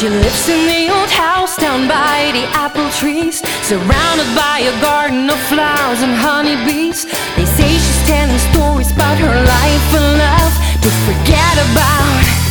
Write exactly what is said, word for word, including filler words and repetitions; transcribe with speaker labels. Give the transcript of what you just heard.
Speaker 1: She lives in the old house down by the apple trees, surrounded by a garden of flowers and honeybees. They say she's telling stories about her life and love to forget about.